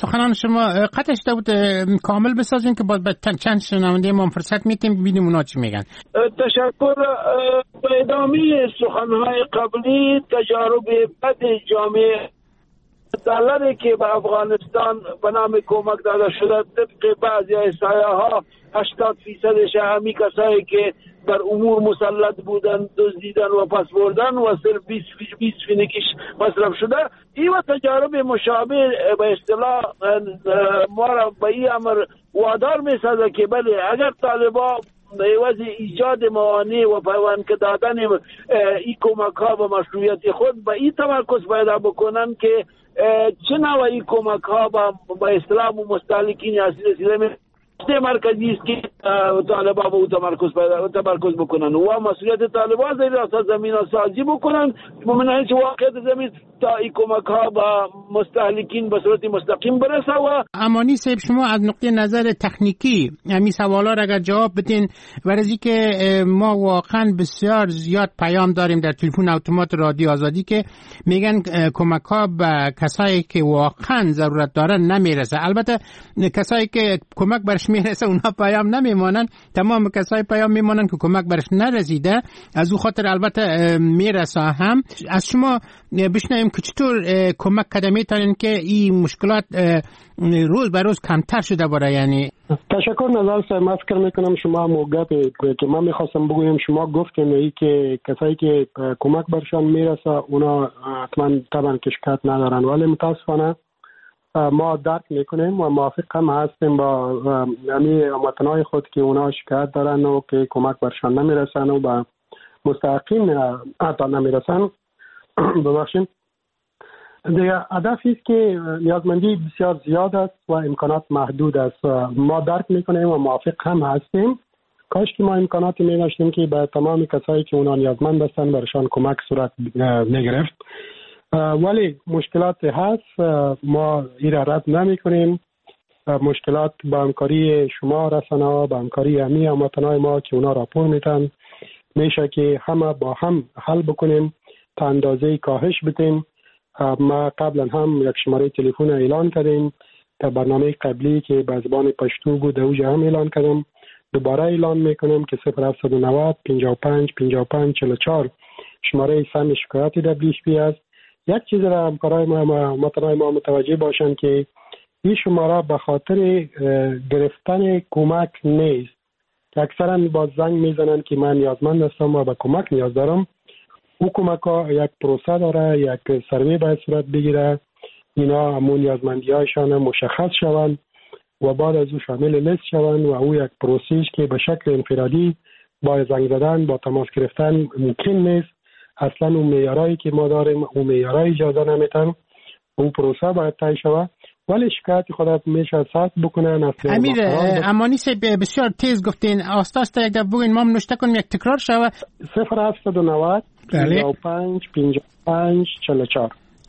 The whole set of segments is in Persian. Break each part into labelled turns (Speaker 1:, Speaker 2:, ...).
Speaker 1: سخنان شما قطعش بود کامل بسازین که باز چند شنونده ما فرصت میتیم ببینیم اونا چی میگن.
Speaker 2: تشکر. به ادامه سخنهای قبلی تجارب بد جامعه دلاری که به افغانستان به نام کمک داده شده طبق بعضی احصایه‌ها 80% همی کسایی که بر امور مسلط بودن دزدیدن و پس بردن و صرف 20 فینکیش مصرف شده. این و تجارب مشابه به اصطلاح ما را به این امر وادار می‌سازه که بله اگر طالبان به عوض ایجاد موانع و پیوند دادن این کمک ها و مشروعیت خود به این تمرکز پیدا بکنن که چه نوعی کمک ها به اسلام و مستهلکین اصلی مرکزی است که طالبان به تمرکز بکنن و مسئولیت طالبان زیر اساس زمین سازی بکنن ممنون که واقعیت زمین تا این کمک ها به مستهلکین به صورت مستقیم برسه. و
Speaker 1: امانی صاحب شما از نقطه نظر تکنیکی همین سوالا را اگر جواب بدین، ورزی که ما واقعا بسیار زیاد پیام داریم در تلفن اتومات رادیو آزادی که میگن کمک ها به کسایی که واقعا ضرورت دارن نمیرسه. البته کسایی که کمک برش میرسه اونها پیام نمیمانن، تمام کسای پیام میمانن که کمک برش نرسیده. از او خاطر البته میرسه. هم از شما بشنویم که چطور کمک کرده میتونین که این مشکلات روز به روز کمتر شده باشه. یعنی
Speaker 3: تشکر نظر صاحب. من فکر میکنم شما موقعی که من میخواستم بگویم شما گفتین ای که کسایی که کمک برشان میرسه اونا حتما طبعا که شکایت ندارن، ولی متاسفانه ما درک میکنیم و موافق هم هستیم با همین هموطنای خود که اونا شکایت دارن و که کمک برشان نمیرسن و با مستحقین حتی نمیرسن. ببخشید دیگه هدفی است که نیازمندی بسیار زیاد است و امکانات محدود است. ما درک میکنیم و موافق هم هستیم. کاش که ما امکاناتی می‌داشتیم که به تمام کسایی که اونا نیازمند هستن برشان کمک صورت میگرفت، ولی مشکلات هست. ما این را رد نمی‌کنیم. مشکلات با همکاری شما رسانه‌ها، با همکاری هموطنای ما که اونا راپور میتن میشه که همه با هم حل بکنیم تا اندازه کاهش بدیم. ما قبلا هم یک شماره تلفن اعلان کردیم در برنامه قبلی که به زبان پشتو بود، اوجا هم اعلان کردم، دوباره اعلان میکنم که 0790 55 55 44 شماره سم شکایت WHP است. یک چیز را همکارای ما مطلعای ما متوجه باشند که این شماره به خاطر گرفتن کمک نیست که اکثرا با زنگ میزنن که من نیازمند هستم و به کمک نیاز دارم. او کمک ها یک پروسه داره، یک سروی باید صورت بگیره، اینا همون نیازمندی هایشان مشخص شوند و بعد از او شامل لیست شوند و او یک پروسیش که به شکل انفرادی با زنگ زدن با تماس گرفتن ممکن نیست. اصلا اون معیارایی که ما داریم اون معیارای اجازه نمیتن. اون پروسه باید طی شود، ولی شکایت خودت میشه ثبت بکنن.
Speaker 1: امیر امانی صاحب بسیار تیز گفتین، آستا یک دفعه بگین ما نوشته کنیم یک تکرار شود.
Speaker 3: 0790 55 55 44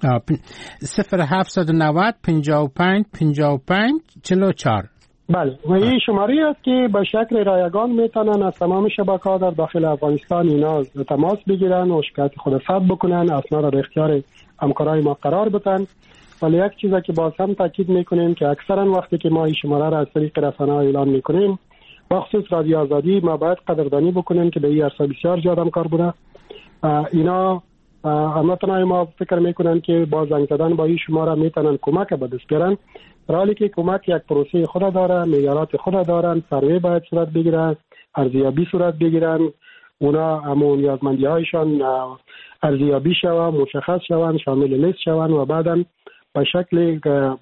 Speaker 1: 0790 55 55 44.
Speaker 3: بله و این شماره است که به شکل رایگان میتونن از تمام شبکه‌ها در داخل افغانستان اینا تماس بگیرن و شکایت خود ثبت بکنن، اسناد را در اختیار همکارای ما قرار بدن. ولی یک چیزی که باز هم تاکید میکنیم که اکثرا وقتی که ما این شماره را از طریق رسانه‌ها اعلان میکنیم، بخصوص رادیو آزادی، ما باید قدردانی بکنیم که به این عرصه بسیار زیاد کار بوده. اینا هموطنای ما فکر میکنن که با زنگ زدن با این شماره میتونن کمک به دست بیارن، در حالی که کمک یک پروسه خود داره، معیارات خود دارن، سروی باید صورت بگیرن، ارزیابی صورت بگیرن، اونا همون نیازمندی هایشان ارزیابی شوند، مشخص شوند، شامل لیست شوند و بعداً به شکل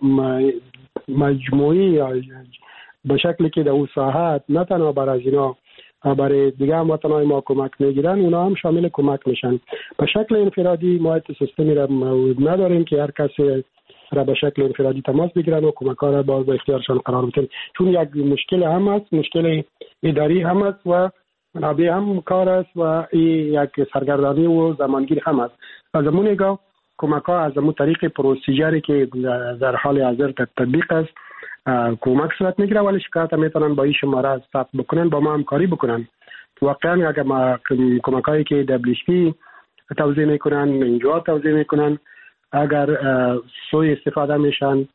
Speaker 3: مجموعی به شکلی که در اون ساحت نه تنها برای اینا برای دیگه هموطنای ما کمک میگیرن، اونا هم شامل کمک میشن. به شکل انفرادی ما سیستمی را نداریم که هر کسی را به شکل انفرادی تماس بگیرن و کمک ها را با اختیارشان قرار بدن، چون یک مشکل هم است، مشکل اداری هم است و منابع هم کار است و یک سرگردانی و زمانگیر هم است. از همون نگاه کمک ها از همون طریق پروسیجری که در حال حاضر تطبیق است کمک صورت میگیره، ولی شکایت میتونن با این شماره ثبت بکنن، با ما همکاری بکنن. واقعا اگر ما کمک هایی که WHP توزیع میکنن، NGO توزیع میکنن، اگر سوء استفاده میشن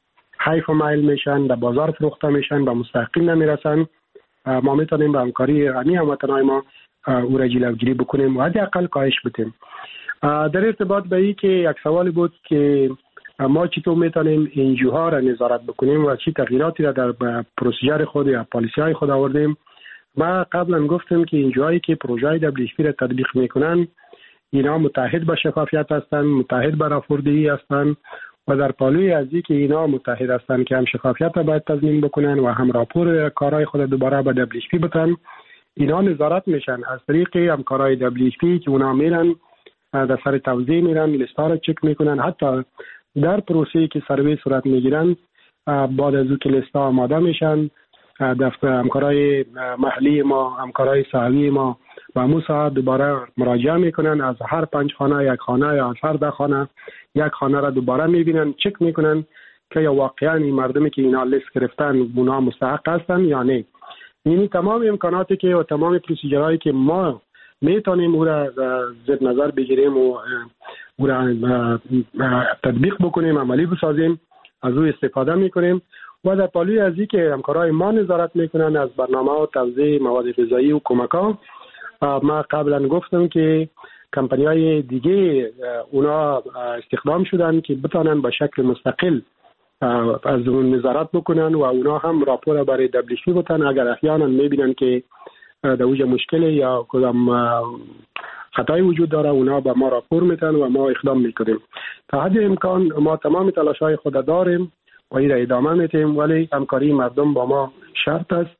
Speaker 3: حیف و میل میشن، در بازار فروخته میشن و مستحقین نمیرسن. ما میتونیم با همکاری هموطنای ما او را جلوگیری بکنیم و حداقل کاهش بدیم. در ارتباط به این که یک سوال بود که ما چطور میتونیم انجوها را نظارت بکنیم و چی تغییراتی را در پروسیجر خود یا پالیسی های خود آوردیم. ما قبلا گفتیم که انجوهایی که پروژه WFP را تطبیق میکنن اینا متحد به شفافیت هستند، متحد به راپوردهی هستند و در پالوی از این که اینا متحد هستند که هم شفافیت را باید تضمین بکنن و هم راپور کارهای خود دوباره به WFP بدن. اینا نظارت میشن از طریق همکارای WFP که اونا میرن در سر توزیع میرن، لیستا رو چک میکنن. حتی در پروسه‌ای که سروی صورت میگیرن بعد از که لیستا آماده میشن، دفتر همکارای محلی ما، همکارای ساحوی ما با همون ساعت دوباره مراجعه میکنن. از هر 5 خانه یک خانه یا از هر 10 خانه یک خانه را دوباره میبینن، چک میکنن که یا واقعا این مردمی که اینا لیست گرفتن اونا مستحق هستن یا نه. یعنی تمام امکاناتی که و تمام پروسیجرهایی که ما میتونیم او را زیر نظر بگیریم و او را تطبیق بکنیم، عملی بسازیم، از او استفاده میکنیم. و در پالوی از این که همکارای ما نظارت میکنن از برنامه و توزیع مواد غذایی و کمک‌ها، ما قبلا گفتم که کمپانی‌های دیگه اونا استخدام شدن که بتونن به شکل مستقل از اون نظارت بکنن و اونا هم راپور برای WFP بتن اگر احیانا میبینن که در اوج مشکل یا کدام خطایی وجود داره، اونا به ما راپور میتن و ما اقدام میکنیم. تا حد امکان ما تمام تلاش‌های خود داریم و این را ادامه میتیم، ولی همکاری مردم با ما شرط است.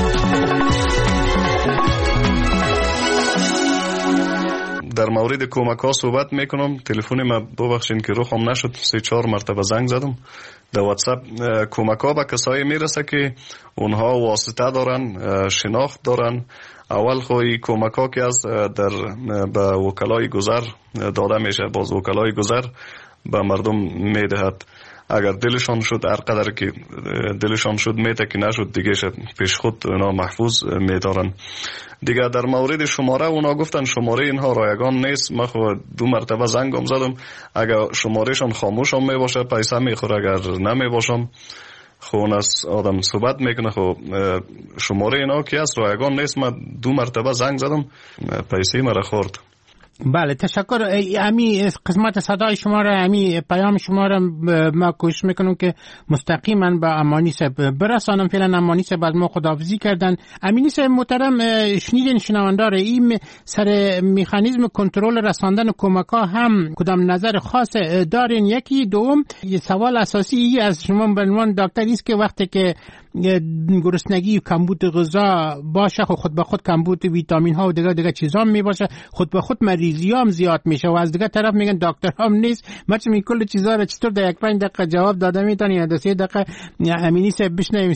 Speaker 4: در مورد کمک ها صحبت میکنم. تلفن ما ببخشید که روخم نشد، 3-4 مرتبه زنگ زدم. در واتساپ کمک ها به کسایی میرسه که اونها واسطه دارن، شناخت دارن. اول خوی کمک ها که از در به وکلای گذر داده میشه، باز وکلای گذر به مردم میدهد. اگر دلشان شد، هر قدر که دلشان شد میته، که نشد دیگه پیش خود اونا محفوظ میدارن. دیگه در مورد شماره اونا گفتن شماره اینها رایگان نیست. من خود 2 مرتبه زنگم زدم، اگر شمارهشان خاموش هم میباشه پیسه میخوره، اگر نمیباشم خون از آدم صحبت میکنه. خب شماره اینا که از رایگان نیست. من 2 مرتبه زنگ زدم، پیسه مرا خورد.
Speaker 1: بله تشکر. امی قسمت صدای شما را، امی پیام شما را ما کوشش میکنم که مستقیما به امانی صاحب برسانم. فعلا امانی صاحب از ما خداحافظی کردن. امینی صاحب محترم، شنیدین شنوندار این سر مکانیزم کنترل رساندن کمک ها هم کدام نظر خاص دارین؟ یکی دوم سوال اساسی ای از شما به عنوان دکتر است که وقتی که گرسنگی و کمبود غذا باشه خود به خود کمبود ویتامین ها و دیگه چیزا می باشه، خود به خود مریضی هم زیاد میشه و از دیگه طرف میگن دکتر هم نیست. ما چه کل چیزا رو چطور در 1-5 دقیقه جواب داده میتونی یا در 3 دقیقه امینی صاحب بشنویم؟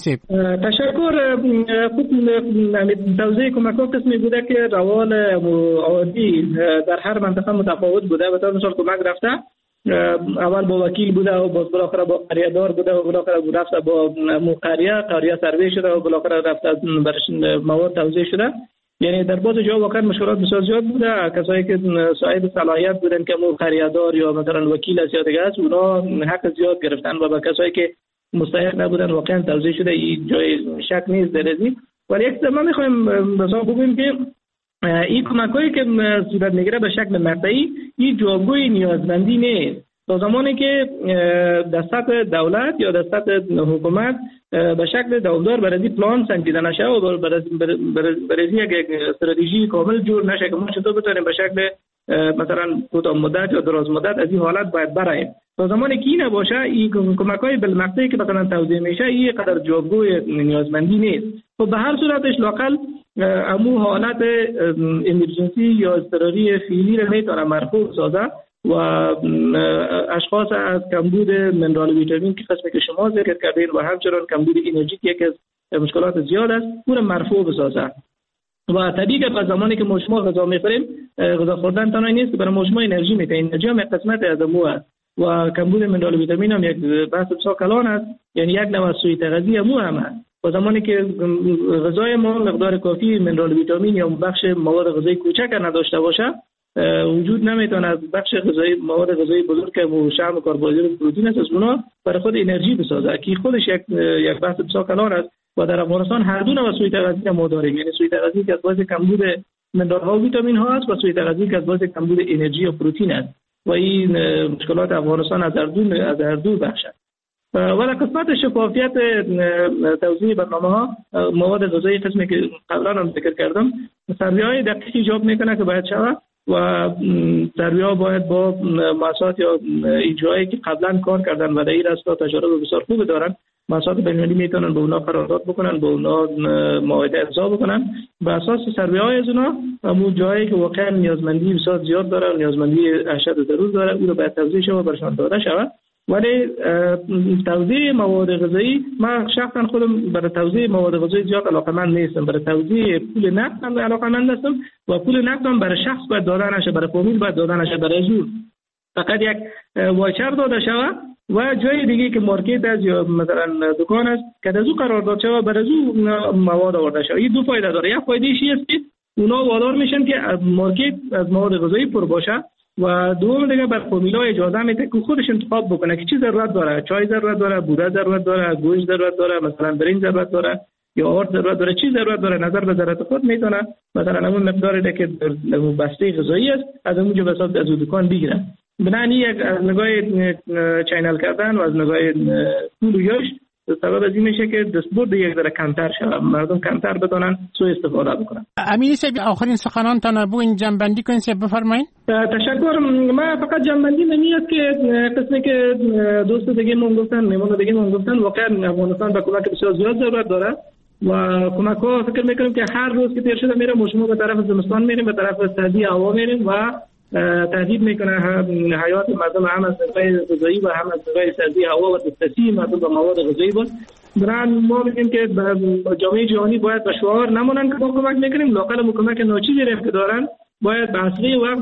Speaker 5: تشکر. خود توزیع کمک‌ها قسمی بوده که روال عادی در هر منطقه متفاوت بوده. به طور مثال کمک رفته اول با وکیل بوده و باز بالاخره با قریه‌دار بوده و بالاخره رفته با قریه سروی شده و بالاخره رفته برش مواد توزیع شده. یعنی در بعض جا واقعا مشکلات بسیار زیاد بوده. کسایی که صاحب صلاحیت بودن که قریه‌دار یا مثلا وکیل است یا دیگه است، اونا حق زیاد گرفتن و با کسایی که مستحق نبودن واقعا توزیع شده. این جای شک نیست در این. ولی یک ما می‌خوایم مثلا بگیم که این کمک‌هایی که صورت میگیره به شکل مقطعی این جوابگوی نیازمندی نیست. تا زمانی که در سطح دولت یا در سطح حکومت به شکل دامدار برای پلان سنجیده نشه و برای یک استراتژی کامل جور نشه که ما چطور بتونیم به شکل مثلا کوتاه مدت یا دراز مدت از این حالت باید براییم. تا زمانی که این نباشه این کمک‌های بالمقطعی که مثلا توزیع میشه این قدر جوابگوی نیازمندی نیست. خب به هر صورتش لاقل امو حالت امرجنسی یا اضطراری فعلی را میتونه مرفوع سازه و اشخاص از کمبود منرال و ویتامین که قسمی که شما ذکر کردین و همچنان کمبود انرژی که یکی از مشکلات زیاد است اون مرفوع بسازه. و طبیعی که به زمانی که ما شما غذا میخوریم، غذا خوردن تنها نیست که برای ما شما انرژی میده. انرژی هم یک قسمت از امو است و کمبود منرال و ویتامین هم یک بحث بسیار کلان است، یعنی یک نوع سوء تغذیه امو هم است. و زمانی که غذای ما مقدار کافی منرال و ویتامین یا بخش مواد غذایی کوچک نداشته باشه، وجود نمیتونه از بخش غذایی مواد غذایی بزرگ که شحم و کربوهیدرات و پروتئین است از اونا برای خود انرژی بسازه که خودش یک بحث بسیار کلان است و در افغانستان هر دو نوع سوء تغذیه ما داریم. یعنی سوء تغذیه که از باعث کمبود منرال‌ها و ویتامین ها است و سوء تغذیه که از باعث کمبود انرژی و پروتئین است و این مشکلات افغانستان از هر دو بخش است. ولی قسمت شفافیت توزیع برنامه‌ها مواد غذایی قسمی که قبلا هم ذکر کردم سروی‌های دقیقی ایجاب میکنه که باید شود و سروی‌ها باید با مؤسسات یا ایجایی که قبلا کار کردن و در این راستا تجارب بسیار خوب دارن مؤسسات بین‌المللی میتونن به اونا قرارداد بکنن به اونا معاهده امضا بکنن به اساس سروی‌های از اونا اون جایی که واقعا نیازمندی بسیار زیاد داره نیازمندی اشد ضرور داره اون رو باید توزیع شود برشان داده شود. ولی توزیع مواد غذایی من شخصا خودم برای توزیع مواد غذایی زیاد علاقه‌مند نیستم. برای توزیع پول نقد هم علاقه‌مند هستم و پول نقد هم برای شخص باید داده نشه برای فامیل باید داده نشه برای زور فقط یک واچر داده شود و جای دیگه که مارکت است یا مثلا دکان است که از او قرارداد شود برای او مواد آورده شود. این دو فایده داره. یک فایده ایشی است که اونا وادار میشن که مارکت از مواد غذایی پر باشه و دوم دیگه بر فامیل‌ها اجازه میده که خودش انتخاب بکنه که چی ضرورت داره، چای ضرورت داره، بوره ضرورت داره، گوشت ضرورت داره، مثلا برنج ضرورت داره یا آرد ضرورت داره، چی ضرورت داره نظر به ضرورت خود میتونه مثلا همون مقداری که در بسته غذایی است از اونجا به حساب از دکان بگیره. بنابراین یک از نگاه چینل کردن و از نگاه پول و یاش سبب از این میشه که دستبرد یک ذره کمتر شود مردم کمتر بدونن سوء استفاده بکنن.
Speaker 1: امیر صاحب آخرین سخنانتان بو این جنبندی کنید بفرمایید.
Speaker 5: تشکر. من فقط جنبندی نمیاد که قسمی که دوست دیگه من گفتن میمون دیگه من گفتن واقعا افغانستان به کمک بسیار زیاد ضرورت داره و کمک ها فکر میکنم که هر روز که تیر شده میره ما به طرف زمستان میریم به طرف سردی هوا میریم و تهدید میکنه حیات مردم هم از نگاه غذایی و هم از نگاه سردی هوا و دسترسی مردم به مواد غذایی بود. برای ما میگیم که جامعه جهانی باید به شعار نمونن که ما کمک میکنیم لااقل کمک ناچیزی که دارن باید به اصلی وقت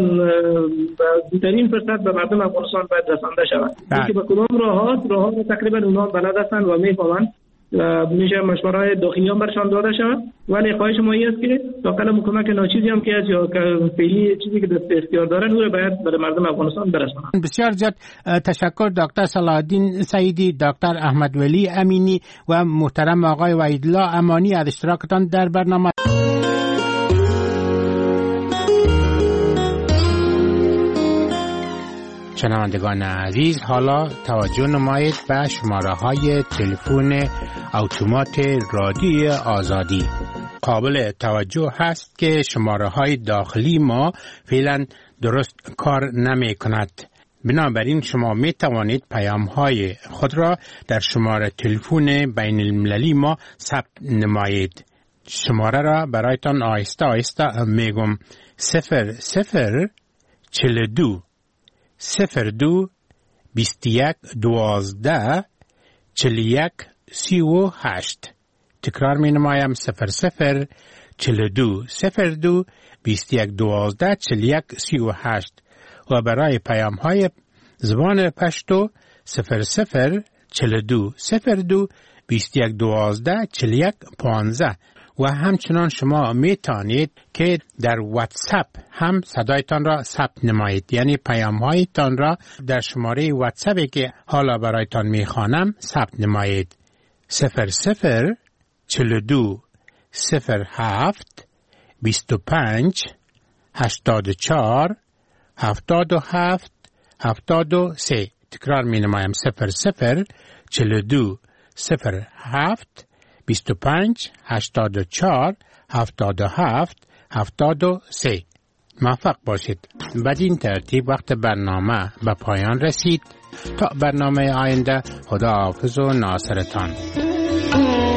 Speaker 5: به بهترین فرصت به مردم افغانستان باید رسانده شود. که به کدام راهات تقریبا اونها بلد هستند و میفهمند میشه مشوره‌های داخلی هم برشان داده شود ولی خواهش ما این است که لااقل کمک ناچیزی هم که از یا فعلی چیزی که دست اختیار دارن اون باید برای مردم افغانستان برسونن.
Speaker 1: بسیار زیاد تشکر دکتر صلاح الدین سعیدی، دکتر احمد ولی امینی و محترم آقای وحیدالله امانی از اشتراکتان در برنامه. شنوندگان عزیز حالا توجه نمایید به شماره‌های تلفن اتومات رادیو آزادی. قابل توجه هست که شماره‌های داخلی ما فعلا درست کار نمی کند. بنابراین شما می توانید پیام‌های خود را در شماره تلفن بین المللی ما ثبت نمایید. شماره را برایتان آهسته آهسته میگم 0042 02 21 12 41 38. تکرار می نمایم 00 42 02 21 12 41 38 و برای پیام های زبان پشتو 00 42 02 21 12 41 15 و همچنان شما می توانید که در واتساپ هم صدایتان را ثبت نمایید، یعنی پیام هایتان را در شماره واتساپی که حالا برایتان می خوانم ثبت نمایید 00 42 07 25 84 77 73. تکرار می نمایم 00 42 07 25 84 77 73. موفق باشید. بدین ترتیب وقت برنامه به پایان رسید. تا برنامه آینده خداحافظ و ناصرتان.